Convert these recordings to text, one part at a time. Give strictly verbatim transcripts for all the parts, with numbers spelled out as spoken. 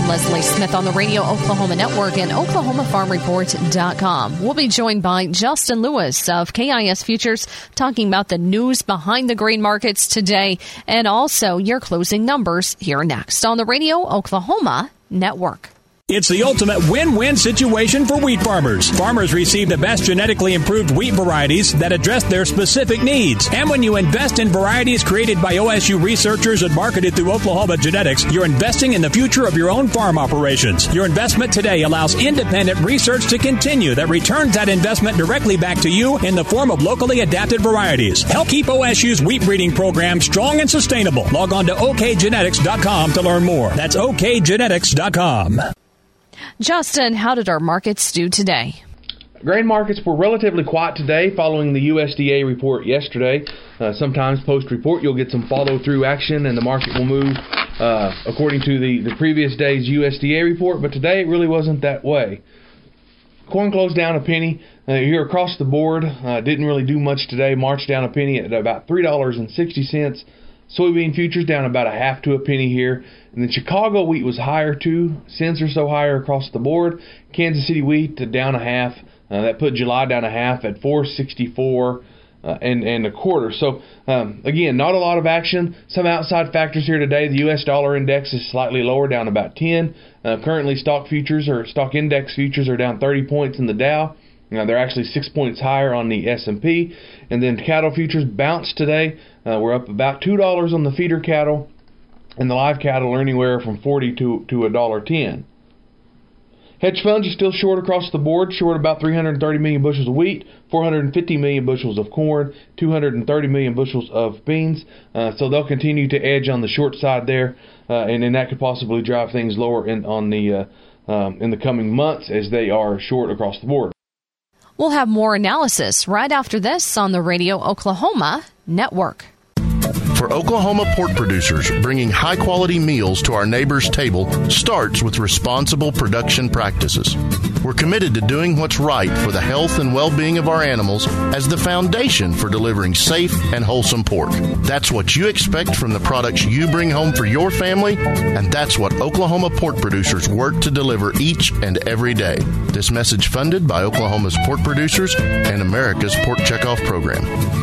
I'm Leslie Smith on the Radio Oklahoma Network and Oklahoma Farm Report dot com. We'll be joined by Justin Lewis of K I S Futures talking about the news behind the grain markets today and also your closing numbers here next on the Radio Oklahoma Network. It's the ultimate win-win situation for wheat farmers. Farmers receive the best genetically improved wheat varieties that address their specific needs. And when you invest in varieties created by O S U researchers and marketed through Oklahoma Genetics, you're investing in the future of your own farm operations. Your investment today allows independent research to continue that returns that investment directly back to you in the form of locally adapted varieties. Help keep O S U's wheat breeding program strong and sustainable. Log on to O K genetics dot com to learn more. That's O K genetics dot com. Justin, how did our markets do today? Grain markets were relatively quiet today following the U S D A report yesterday. Uh, sometimes post-report you'll get some follow-through action and the market will move uh, according to the, the previous day's U S D A report, but today it really wasn't that way. Corn closed down a penny. Uh, here across the board, uh, didn't really do much today. March down a penny at about three dollars and sixty cents. Soybean futures down about a half to a penny here. And then Chicago wheat was higher, two cents or so higher across the board. Kansas City wheat down a half. Uh, that put July down a half at four sixty-four uh, and, and a quarter. So, um, again, not a lot of action. Some outside factors here today. The U S dollar index is slightly lower, down about ten. Uh, currently, stock futures or stock index futures are down thirty points in the Dow. Now, they're actually six points higher on the S and P. And then cattle futures bounced today. Uh, we're up about two dollars on the feeder cattle. And the live cattle are anywhere from forty to to one dollar ten. Hedge funds are still short across the board, short about three hundred thirty million bushels of wheat, four hundred fifty million bushels of corn, two hundred thirty million bushels of beans. Uh, so they'll continue to edge on the short side there, uh, and then that could possibly drive things lower in on the uh, um, in the coming months as they are short across the board. We'll have more analysis right after this on the Radio Oklahoma Network. For Oklahoma pork producers, bringing high-quality meals to our neighbors' table starts with responsible production practices. We're committed to doing what's right for the health and well-being of our animals as the foundation for delivering safe and wholesome pork. That's what you expect from the products you bring home for your family, and that's what Oklahoma pork producers work to deliver each and every day. This message funded by Oklahoma's pork producers and America's Pork Checkoff Program.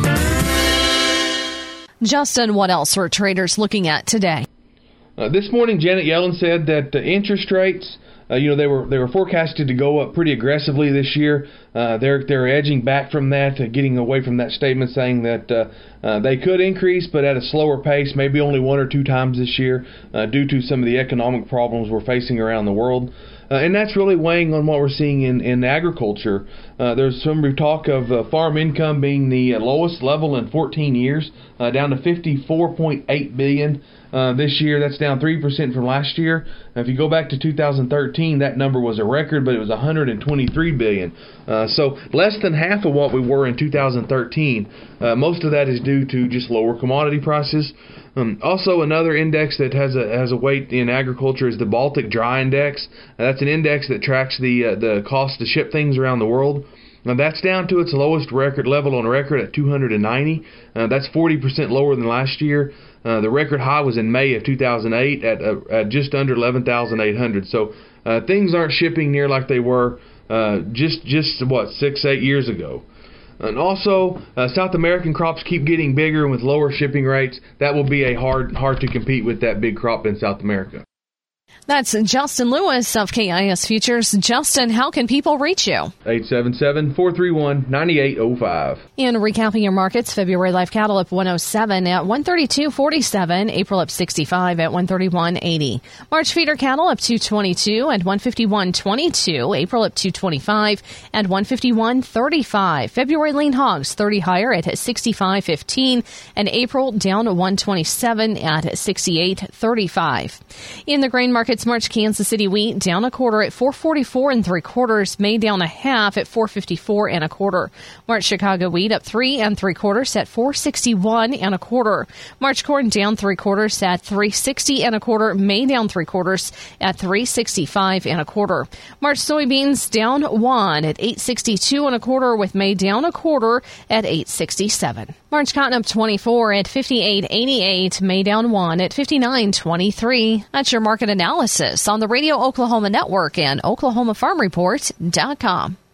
Justin, what else are traders looking at today? Uh, this morning, Janet Yellen said that uh, interest rates, uh, you know, they were they were forecasted to go up pretty aggressively this year. Uh, they're they're edging back from that, uh, getting away from that statement, saying that uh, uh, they could increase, but at a slower pace, maybe only one or two times this year, uh, due to some of the economic problems we're facing around the world. Uh, and that's really weighing on what we're seeing in, in agriculture. Uh, there's some talk of uh, farm income being the uh, lowest level in fourteen years, uh, down to fifty-four point eight billion dollars uh, this year. That's down three percent from last year. Now, if you go back to two thousand thirteen, that number was a record, but it was one hundred twenty-three billion dollars. Uh, so less than half of what we were in two thousand thirteen. Uh, most of that is due to just lower commodity prices. Um, also, another index that has a has a weight in agriculture is the Baltic Dry Index. Uh, that's an index that tracks the uh, the cost to ship things around the world. Now, that's down to its lowest record level on record at two hundred ninety. Uh, that's forty percent lower than last year. Uh, the record high was in May of two thousand eight at, uh, at just under eleven thousand eight hundred. So uh, things aren't shipping near like they were uh, just just what six eight years ago. And also, uh, South American crops keep getting bigger, and with lower shipping rates, that will be a hard hard to compete with that big crop in South America. That's Justin Lewis of K I S Futures. Justin, how can people reach you? eight seven seven, four three one, nine eight zero five. And recapping your markets, February live cattle up one oh seven at one thirty-two forty-seven. April up sixty-five at one thirty-one eighty. March feeder cattle up two twenty-two at one fifty-one twenty-two. April up two twenty-five at one fifty-one thirty-five. February lean hogs thirty higher at sixty-five fifteen. And April down to one twenty-seven at sixty-eight thirty-five. In the grain markets, March Kansas City wheat down a quarter at four forty-four and three quarters. May down a half at four fifty-four and a quarter. March Chicago wheat up three and three quarters at four sixty-one and a quarter. March corn down three quarters at three sixty and a quarter. May down three quarters at three sixty-five and a quarter. March soybeans down one at eight sixty-two and a quarter, with May down a quarter at eight sixty-seven. March cotton up twenty-four at fifty-eight eighty-eight. May down one at fifty-nine twenty-three. That's your market analysis. analysis on the Radio Oklahoma Network and Oklahoma Farm Report dot com.